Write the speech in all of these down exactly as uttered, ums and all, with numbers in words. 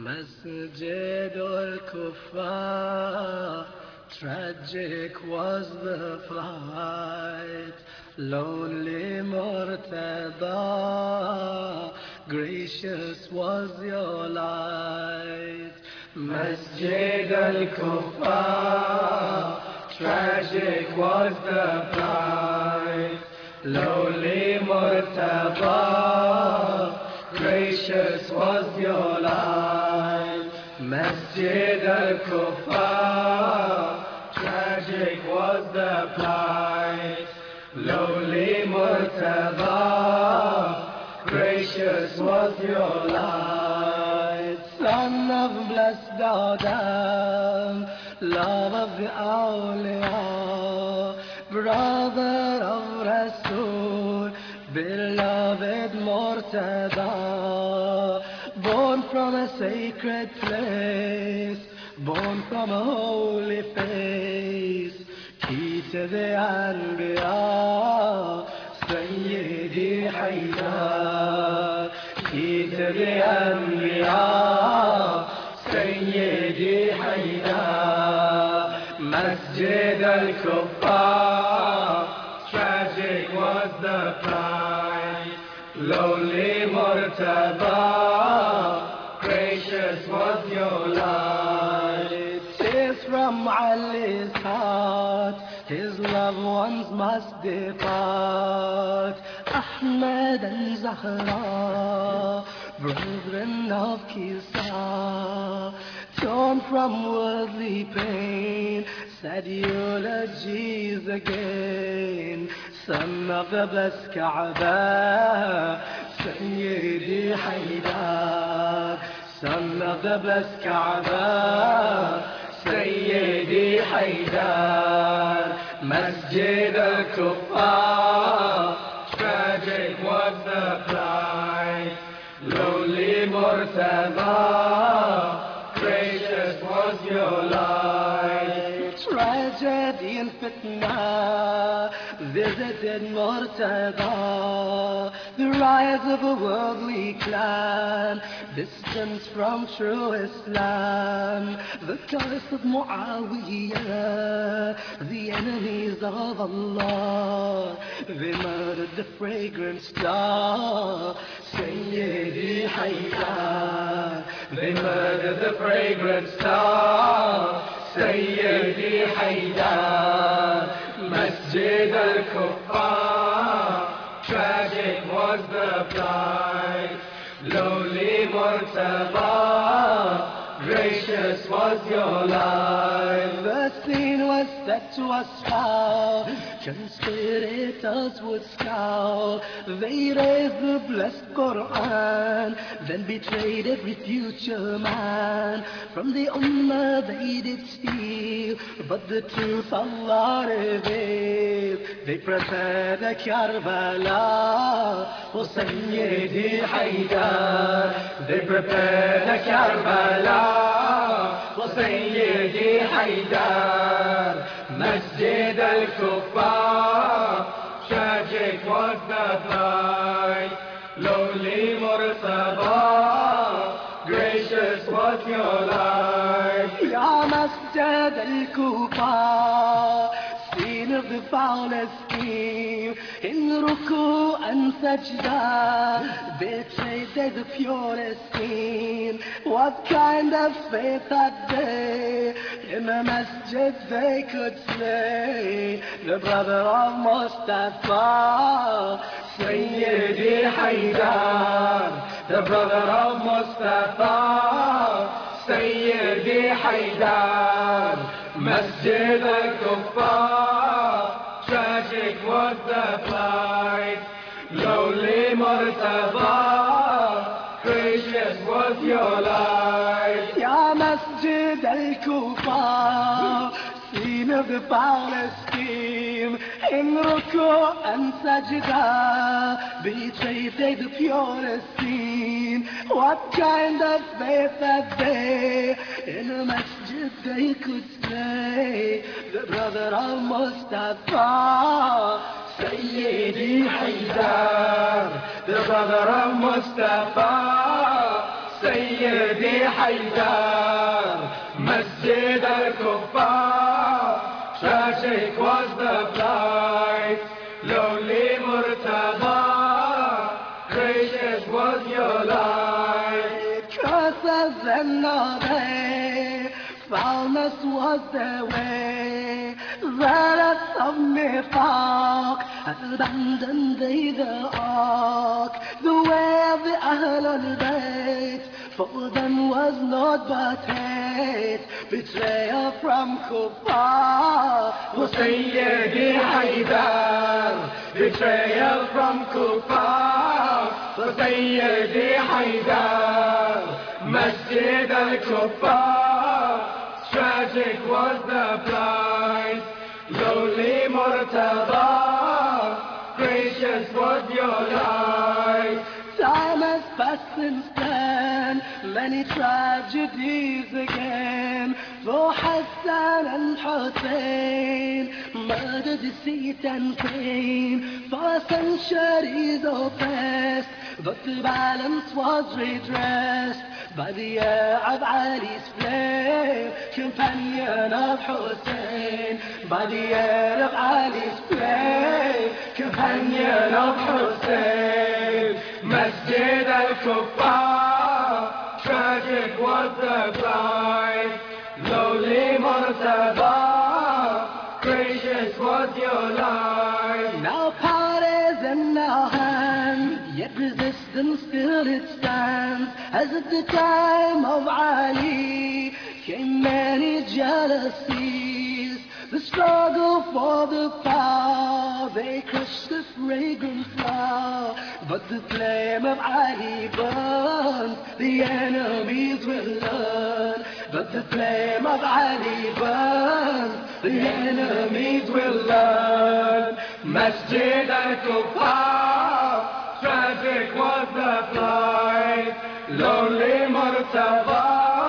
Masjid al-Kuffar, tragic was the flight. Lonely Murtada, gracious was your light. Masjid al-Kuffar, tragic was the flight. Lonely Murtada, gracious was your light. Masjid al-Kuffar, tragic was the plight. Lowly Murtada, gracious was your light. Son of blessed Adam, love of the awliya, brother of Rasul, beloved Murtada, born from a sacred place, born from a holy face, key to the Anbiya, Sayyidi Haydar, key to the Anbiya, Sayyidi Haydar. Masjid al-Kuffar, tragic was the plight. Lonely Murtada, gracious was your light. Tears from Ali's heart, his loved ones must depart. Ahmed and Zahra, brethren of Kisa, torn from worldly pain, sad eulogies again. Son of the blessed Kaaba, Sayyidi Haydar, son of the blessed Kaaba, Sayyidi Haydar. Masjid al-Kuffar, tragic was the plight. Lonely Murtada, gracious was your light. Tragedy and fitna visited Murtada, the rise of a worldly clan, distance from true Islam, the curse of Muawiyah, the enemies of Allah, they murdered the fragrant star, Sayyidi Haydar, they murdered the fragrant star, Sayyidi Haydar. Masjid al-Kuffar, tragic was the plight. Lowly Murtada, gracious was your life. The scene was set to asphalt, conspirators would scowl. They raised the blessed Quran, then betrayed every future man. From the Ummah they did steal, but the truth Allah revealed. They prepared a Karbala for Sayyidi Haydar. They prepared a Karbala for Sayyidi Haydar. Masjid al-Kuffar, tragic was the plight. Lowly Murtada, gracious was your life. Ya Masjid al-Kuffar, scene of the foulest scheme, in ruku and sajda, betrayed they the purest scene. What kind of faith that day, in a masjid they could slay the brother of Mustafa, Sayyidi Haydar, the brother of Mustafa, Sayyidi Haydar. Masjid al-Kuffar, tragic was the plight. Lowly Murtada, gracious was your light. Ya Masjid al-Kuffar, scene of the foulest scheme, in ruku and sajda, betrayed they the purest scene. What kind of faith that day, in a masjid they could slay the brother of Mustafa, Sayyidi Haydar, the brother of Mustafa, سيدي حيدر مسجد الكفار. Tragic was the plight, lonely Murtada, gracious was your light. Curses and nothing, foulness was their way. Zealots of Nifaq abandoned they the ark. The way of the Ahl al-Bayt for them was not but hate. Betrayal from Kuffar. Oh Sayyidi Haydar, betrayal from Kuffar. Oh Sayyidi Haydar, Masjid al-Kuffar. Tragic was the plight, lonely Murtada, gracious was your light. Time has passed since then, many tragedies again. For Hassan and Hussein, murder, deceit and pain. For centuries oppressed, but the balance was redressed by the air of Ali's flame, companion of Hussein. By the air of Ali's flame, companion of Hussein. Masjid al-Kuffar, tragic was the plight, lowly Murtada, gracious was your light. Now power is in our hands, yet resistance still it stands. As at the time of Ali came many jealousies, the struggle for the power, they crushed the fragrant flower. But the flame of Ali burns, the enemies will learn. But the flame of Ali burns, the enemies will learn. Masjid al-Kuffar, tragic was the plight, lonely Murtada,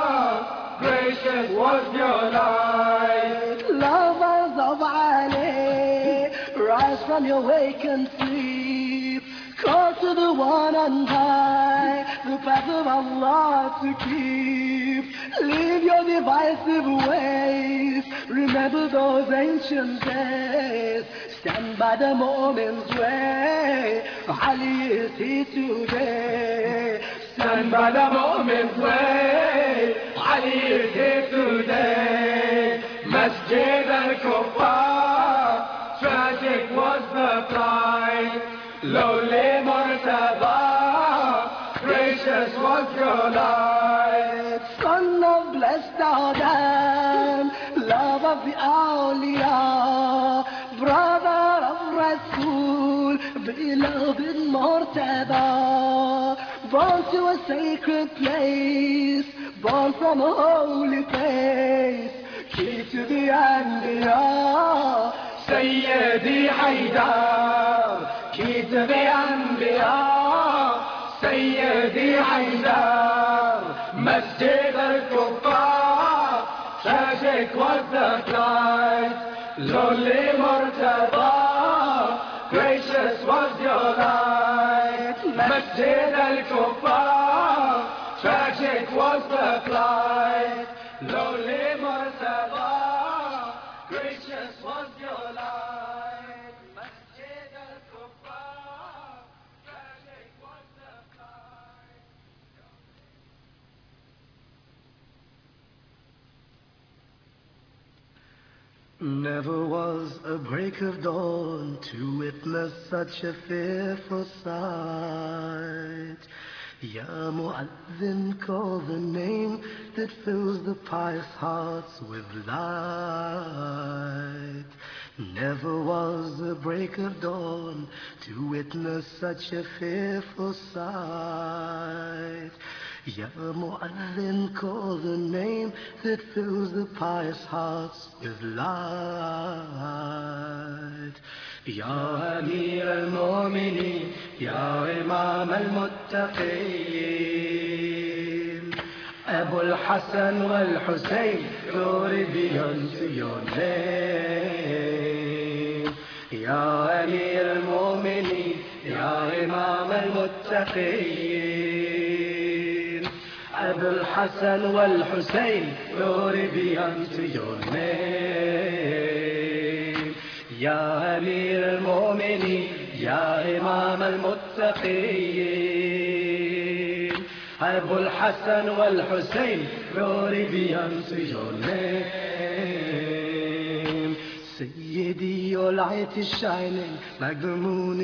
gracious was your light. Lovers of Ali, rise from your vacant sleep. Call to the one on high, the path of Allah to keep. Leave your divisive ways, remember those ancient days. Stand by the moment's way, Ali is here today. Stand by the moment's way, Ali is here today. Masjid al-Kuffar, tragic was the plight, lowly Murtada, gracious was your light. Son of blessed Adam, love of the awliya, brother of Rasul, beloved Murtada. Born to a sacred place, born from a holy place, key to the Anbiya, Sayyidi Haydar, key to the Anbiya, Sayyidi Haydar. Masjid al-Kuffar, tragic was the plight, lonely Murtada, gracious was your light. Masjid al-Kuffar, tragic was the plight, lonely Murtada, gracious was your light. Masjid al-Kuffar, tragic was the plight. Never was a break of dawn to witness such a fearful sight. Ya Mu'adhin, call the name that fills the pious hearts with light. Never was a break of dawn to witness such a fearful sight. Ya Mu'adhin, call the name that fills the pious hearts with light. Ya Amir al-Mu'minin, Ya Imam al-Muttaqin, Abu al-Hassan wal-Hussein, glory be unto your name. Ya Amir al-Mu'minin, Ya Imam al-Muttaqin, Abu al-Hassan wal-Hussein, glory be unto your name. Ya Amir al-Mu'minin, Ya Imam al-Muttaqeen. Abu al-Hassan wal-Hussein, glory be unto your name. Sayyidi, your light is shining like the moon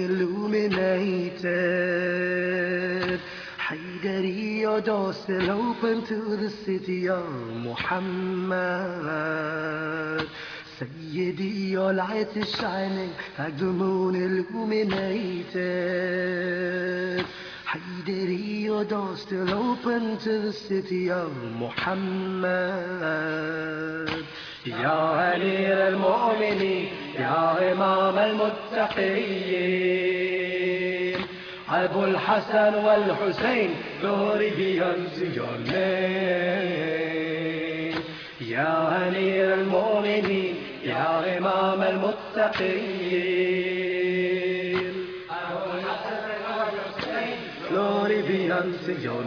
illuminated. Haydari, your door still open to the city of Muhammad. Sayyidi, your light is shining like the moon illuminated. Haydari, your door still open to the city of Muhammad. Ya Amir al-Mu'minin, Ya Imam al-Muttaqeen. Abu al-Hassan wal-Hussein, glory be unto your name. Ya Amir al-Mu'minin, Ya Imam al-Muttaqeen. Abu al-Hassan wal-Hussein, glory be unto your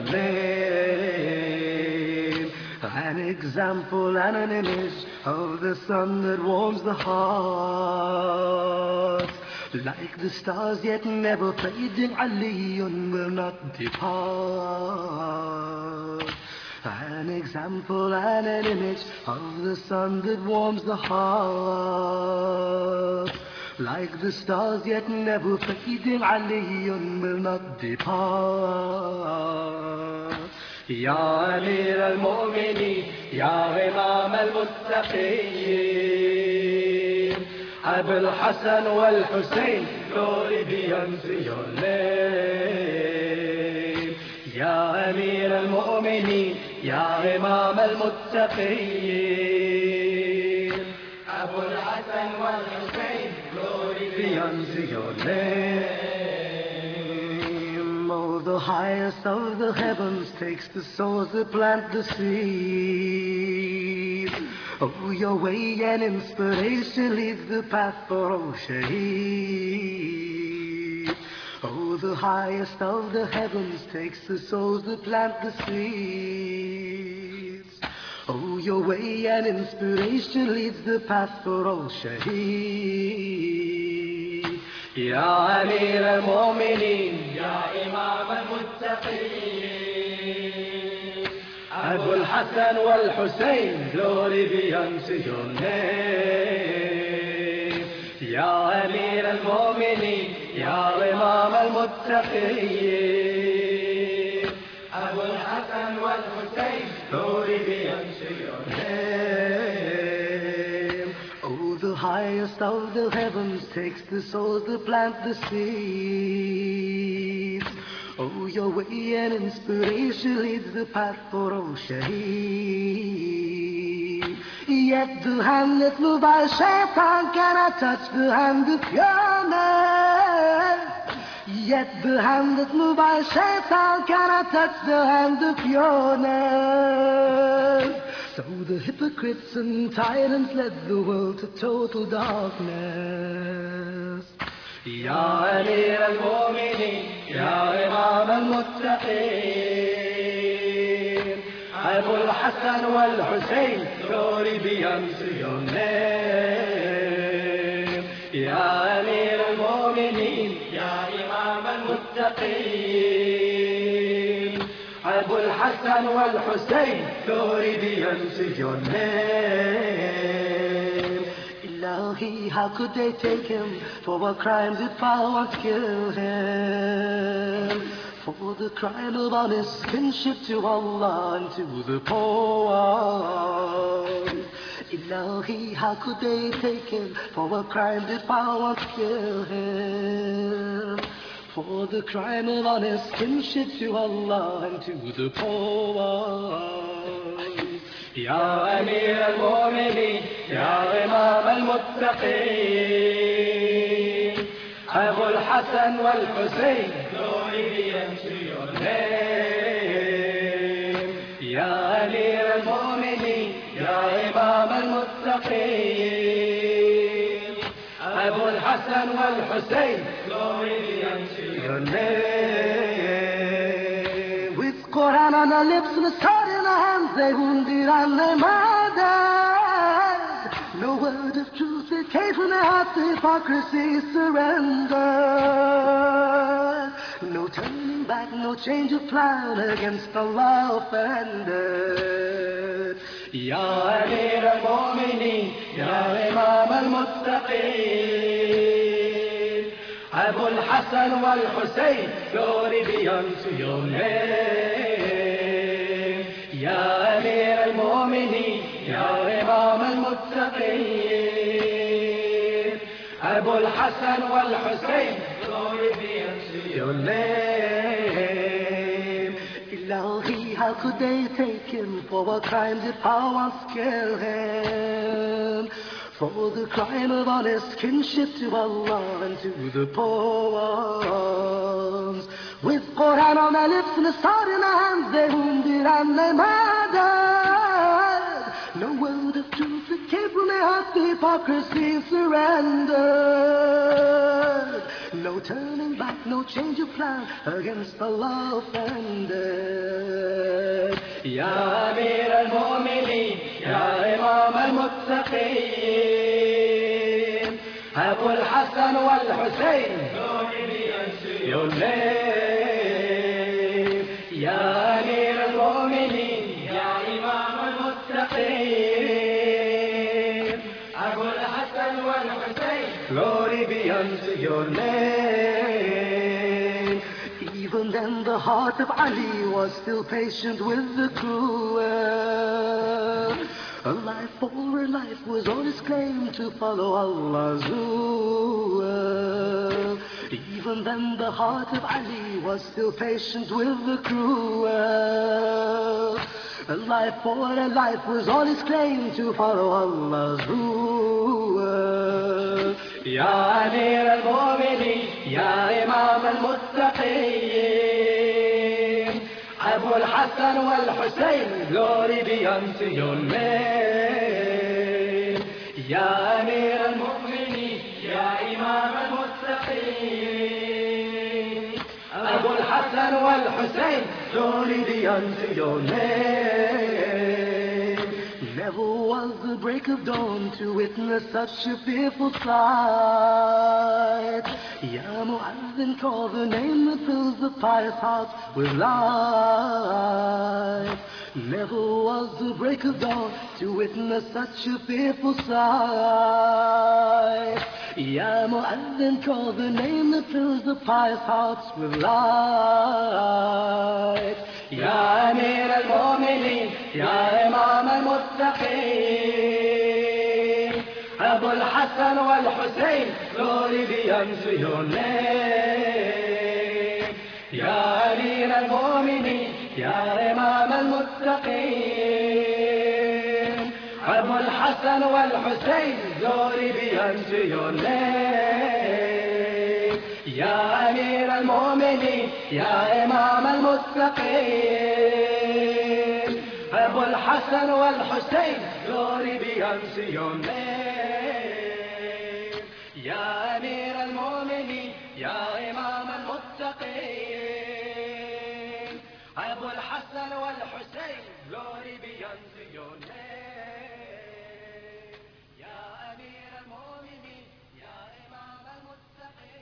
name. An example and an image of the sun that warms the heart. Like the stars yet never fading, Aliyun will not depart. An example and an image of the sun that warms the heart. Like the stars yet never fading, Aliyun will not depart. Ya Amir al-Mu'minin, Ya Imam al-Muttaqeen. Abu al-Hassan wal-Hussein, glory be unto your name. Ya Amir al-Mu'minin, Ya Imam al-Muttaqeen. Abu al-Hassan wal-Hussein, glory be unto your name. Oh, the highest of the heavens takes the souls that plant the seeds. Oh, your way and inspiration leads the path for all shaheed. Oh, the highest of the heavens takes the souls that plant the seeds. Oh, your way and inspiration leads the path for all shaheed. Ya Amir al-Mu'minin, Ya Imam al-Muttaqeen. Abu al-Hassan wal-Hussein, glory be unto your name. Ya Amir al-Mu'minin, Ya Imam al-Muttaqeen. Abu al-Hassan wal-Hussein, glory be unto your name. Oh, the highest of the heavens takes the souls that plant the seeds. Oh, your way and inspiration leads the path for all shaheed. Yet the hand that moved by Shaitan cannot touch the hand of pureness. Yet the hand that moved by Shaitan cannot touch the hand of pureness. So the hypocrites and tyrants led the world to total darkness. Ya Amir al-Mu'minin, Ya Imam al-Muttaqeen. Abu al-Hassan wal-Hussein, glory be unto your name. Ya Amir al-Mu'minin, Ya Imam al-Muttaqeen. Abu al-Hassan wal-Hussein, glory be unto your name. Ilahi, how could they take him for a crime that power kill him? For the crime of honest kinship to Allah and to the poor. Ilahi, how could they take him for a crime that power kill him? For the crime of honest kinship to Allah and to the poor. Ya Amir al-Mu'minin, Ya Imam al-Muttaqeen. Abu al-Hassan wal-Hussein, glory be unto your name. Ya Amir al-Mu'minin, Ya Imam al-Muttaqeen. Abu al-Hassan wal-Hussein, glory be unto your name. With Quran Quran on their lips and a sword in their hands, they wounded and they murdered. No word of truth that came from their hearts, the hypocrisy surrendered. No turning back, no change of plan against Allah offended. Ya Amir al-Mu'mineen, Ya Imam al-Muttaqeen, Abu al-Hassan wal-Hussein, glory be unto your name. Ya Amir al-Mu'mineen, Ya Imam al-Muttaqeen, Abu al-Hassan wal-Hussein, glory be unto your name. Ilahi, how could they take him for what crime did power kill him? For the crime of honest kinship to Allah and to the poor ones. With Quran on their lips and a sword in their hands, they wounded and they murdered. No word of truth that came from their hearts, the hypocrisy surrendered. No turning back, no change of plan against Allah offended. Ya Amir al-Mu'mineen, Ya Imam al-Muttaqeen, Abu al-Hassan wal-Hussein, glory be unto your name. Ya Amir al-Mu'mineen, Ya Imam al-Muttaqeen, Abu al-Hassan wal-Hussein, glory be unto your name. Even then the heart of Ali was still patient with the cruel. A life for a life was all his claim to follow Allah's rule. Even then the heart of Ali was still patient with the cruel. A life for a life was all his claim to follow Allah's rule. Ya Amir al-Mu'mineen, Ya Imam al-Muttaqeen, Abu al-Hassan wal-Hussein, glory be unto your name. Ya Amir al-Mu'mineen, Ya Imam al-Muttaqeen, Abu al-Hassan wal-Hussein, glory be unto your name. Never was the break of dawn to witness such a fearful sight. Ya Mu'adhin, call the name that fills the pious hearts with light. Never was the break of dawn to witness such a fearful sight. Ya Mu'adhin, call the name that fills the pious hearts with light. Ya Amir al-Mu'mineen, Ya Imam al-Muttaqeen, Abu al-Hassan wal-Hussein, glory be unto your name. Ya Amir al-Mu'mineen, Ya Imam al-Muttaqeen, Abu al-Hassan wal-Hussein, glory be unto your name. Ya Amir al-Mu'mineen, Ya Imam al-Muttaqeen, Abu al-Hassan wal-Hussein, glory be unto your name. Ya Amir al-Mu'mineen, Ya Imam al-Muttaqeen, Abu al-Hassan wal-Hussein, glory be unto your name. Ya Amir al-Mu'mineen, Ya Imam al-Muttaqeen.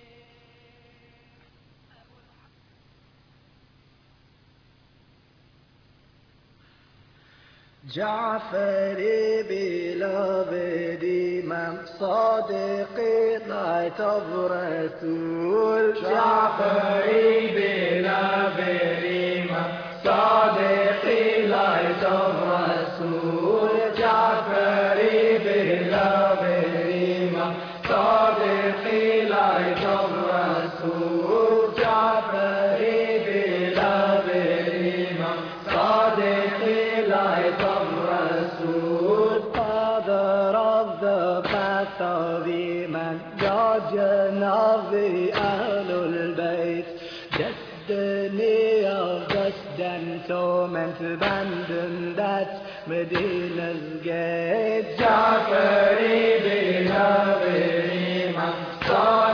Ja'fari, beloved Imam, Sadiqi, light of Rasul. Ja'fari, beloved Imam, Sadiqi, light of Rasul. Ja'fari, beloved Imam, Sadiqi, light of Rasul. Ja'fari, beloved Imam, Sadiqi, light of Rasul. Father of the path of Iman, guardian of the Ahlul Bayt, destiny of dust and torment, abandoned at Medina's gate. Ja'fari, beloved Imam,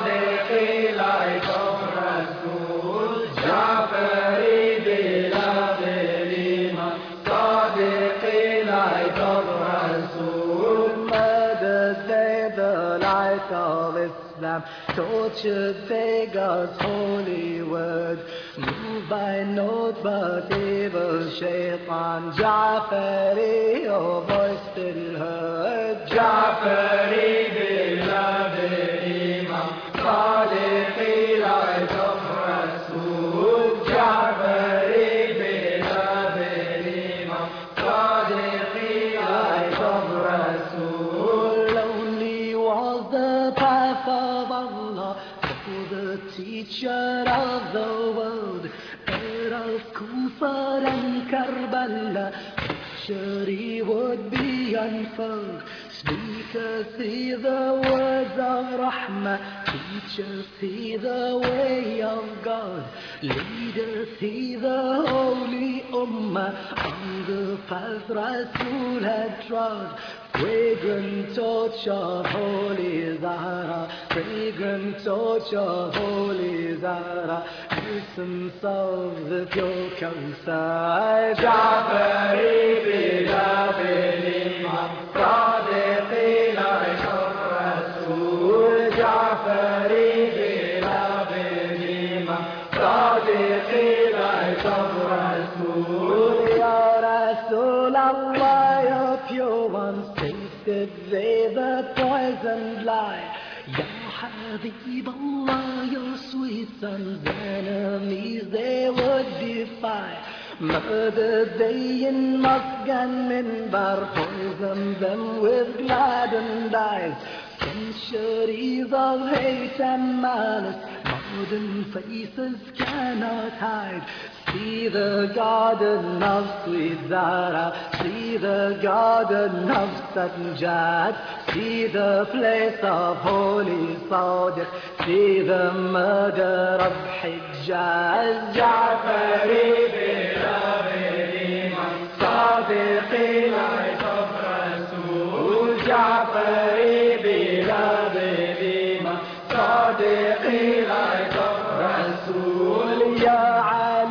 Sadiqi, light of Rasul. Ja'fari, beloved of Islam, tortured beggars, holy words, moved by naught but evil shaitan. Ja'fari, your voice still heard. Ja'fari, beloved Imam, Sadiqi, light of Rasul. Ja'fari, beloved Imam, Sadiqi, light of Rasul. Lonely was the path of Allah for the teacher of the world, heir of Kufa and Karbala. Picture he would be unfurled. Speaketh he the words of Rahmah, teacheth he the way of God, leadeth he the holy Ummah on the path Rasul had trod. Fragrant torch of holy Zahra, fragrant torch of holy Zahra, essence of the pure Kawthar. Ja'fari, beloved Imam, Sadiqi, light of Rasul. Ja'fari, beloved Imam, Sadiqi, light of Rasul. Ya Rasul Allah, your pure ones, tasted they the poisoned lie. Ya Habib Allah, your sweet sons, enemies they would defy. Murdered they in mosque and minbar, poisoned them with gladdened eyes. Centuries of hate and malice, modern faces cannot hide. See the garden of sweet Zahra, see the garden of Sanjad, see the place of holy Sadiq, see the murder of Hijjaz. Ja'fari, beloved Imam, Sadiqi, light of Rasul. Ja'fari, beloved Imam, Sadiqi, light of Rasul. Ya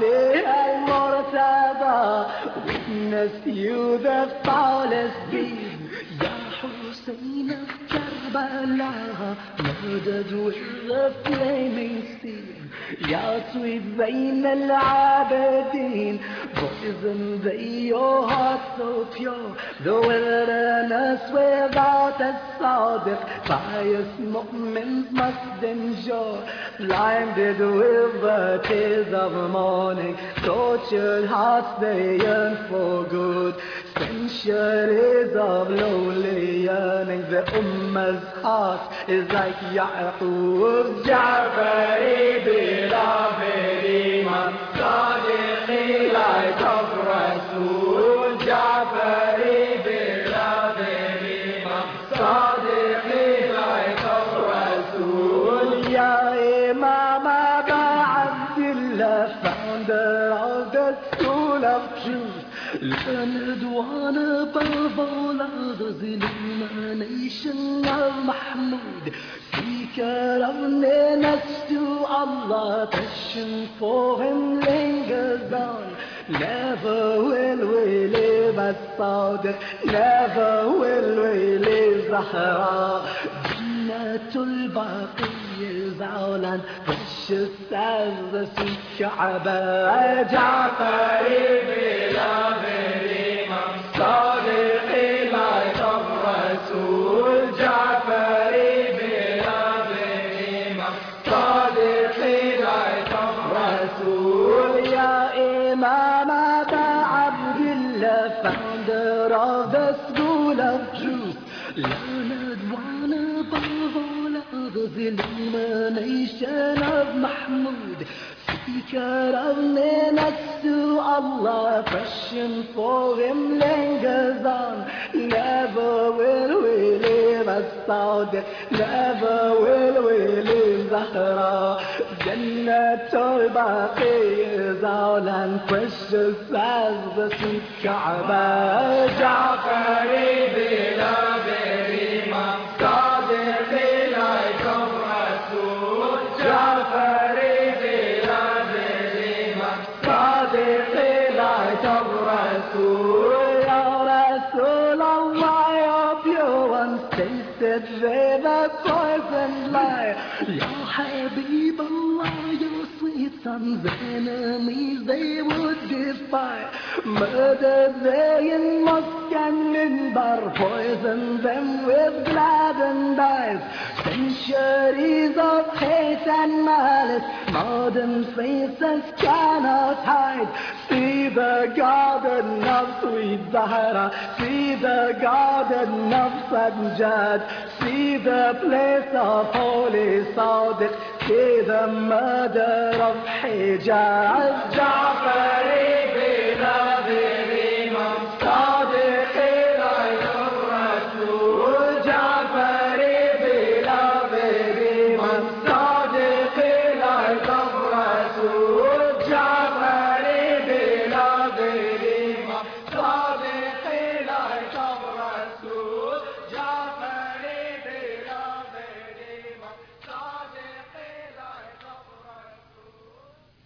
witness you the foulest deed. Ya Hussein of Karbala, murdered with the flaming steel. Ya sweet Zain al-Abidin, poisoned they your heart so pure. The wilderness without a Sadiq, pious mu'mins must endure. Blinded with the tears of mourning, tortured hearts they yearn for good. Centuries of lonely yearning, the Ummah's heart is like Ya'qub. Ja'fari, beloved Imam, Sadiqi, light of Rasul. Ja'fari, beloved Imam, Sadiqi, light of Rasul. Ya Imam Aba Abdillah, founder of the school of truth, learned one above all others, illumination of Mahmud, seeker of nearness to Allah, passion for him lingers on. Never will we live as Sadiq, never will we live Zahra. Jannatul Baqi is our land, precious as the sweet Kaaba. Ja'fari, beloved Imam, Sadiqi, light of Rasul. Ja'fari, beloved Imam, Sadiqi, light of Rasul. Ya Imam Aba Abdillah, founder of the school of truth, learned one above all others, illumination of Mahmud, seeker of nearness to Allah, passion for him lingers on. Never will we live as Sadiq, never will we live Zahra. Jannatul Baqi is our land, precious as the sweet Kaaba. Ja'fari, beloved Imam, Sadiqi, light of Rasul. Ja'fari, beloved Imam, Sadiqi, light of Rasul. Ya Rasul Allah, your pure ones, taste tasted they the poison lie. Ya Habib Allah, your sweet son's enemies they would defy. Murdered they in mosque and minbar, poisoned them with gladdened eyes. Centuries of hate and malice, modern faces cannot hide. See the garden of sweet Zahra, see the garden of Sajjad, see the place of holy Sadiq, see the murder of Hijaz. Ja'fari beloved Imam Sadiq light of Rasul. Ja'fari beloved Imam Sadiq light of Rasul. Ja'fari beloved Imam Sadiq light of Rasul. Ja'fari beloved Imam Sadiq light of Rasul.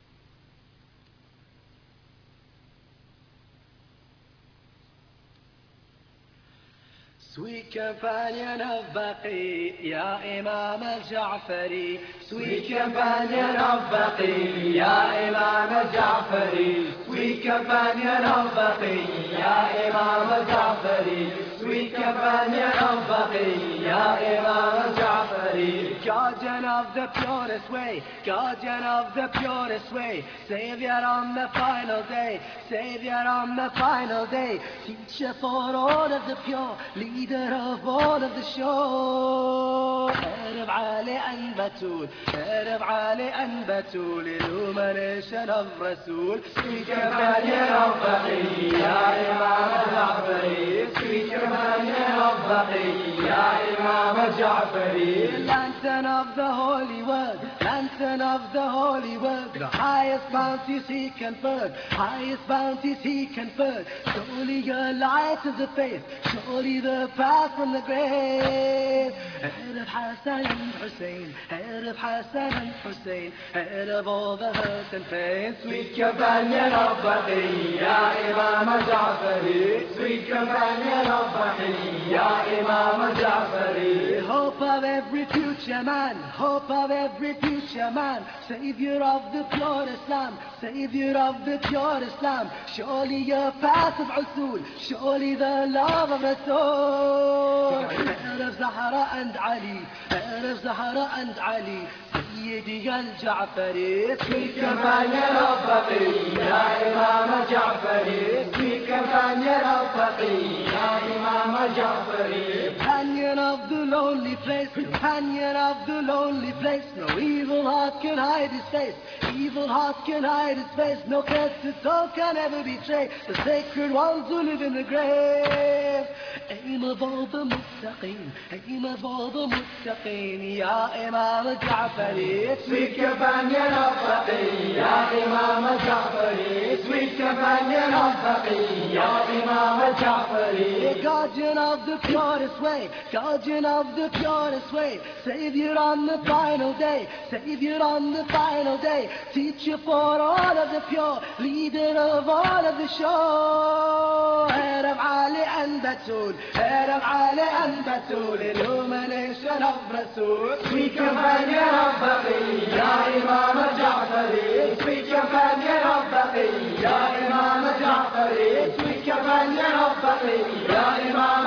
Sweet companion of Baqi, Ya Imam al-Ja'fari. Sweet companion of Baqi, Ya Imam al-Ja'fari. Sweet companion of Baqi, Ya Imam al-Ja'fari. Sweet companion of Baqi, Ya Imam al-Ja'fari. Guardian of the purest way, guardian of the purest way, Savior on the final day, Savior on the final day, teacher for all of the pure, leader of all of the show. Arab Ali and Batul, Arab Ali and Batul, illumination of Rasul. Sweet companion of Baqi, Ya Imam al-Ja'fari. Sweet companion of Baqi, Ya Imam al-Ja'fari. Lantern of the holy word, lantern of the holy word, the highest bounties he conferred, highest bounties he conferred. Surely your light of the faith, surely the path from the grave. Head of Hassan and Hussein, head of Hassan and Hussein, head of all the hurt and pain. Sweet companion of Baqi, Ya Imam al-Ja'fari. Sweet companion of Baqi, Ya Imam al-Ja'fari. Hope of every future man, hope of every future man, Savior of the pure Islam, Savior of the pure Islam. Surely your path of Usul, surely the love of Rasul. Head of Zahra and Ali, head of Zahra and Ali, Sayyidi al-Ja'fari. Sweet companion of Baqi, Ya Imam al-Ja'fari. Sweet companion of Baqi, Ya Imam al-Ja'fari. Companion of the lonely place, companion of the lonely place. No evil heart can hide his face, evil heart can hide his face. No soul can ever betray the sacred ones who live in the grave. Aim of all the muttaqeen, aim of all the muttaqeen, Ya Imam al-Ja'fari. Sweet companion of Baqi, Ya Imam al-Ja'fari. Sweet companion of Baqi, Ya Imam al-Ja'fari. Guardian of the purest way, guardian of the purest way, Savior on the final day, Savior on the final day, teacher for all of the pure, leader of all of the show. Head of Ali and Batul, head of Ali and Batul, illumination of Rasul. Sweet companion of Baqi, Ya Imam al-Ja'fari. Sweet companion of Baqi, Ya Imam al-Ja'fari. Sweet companion of Baqi, Ya Imam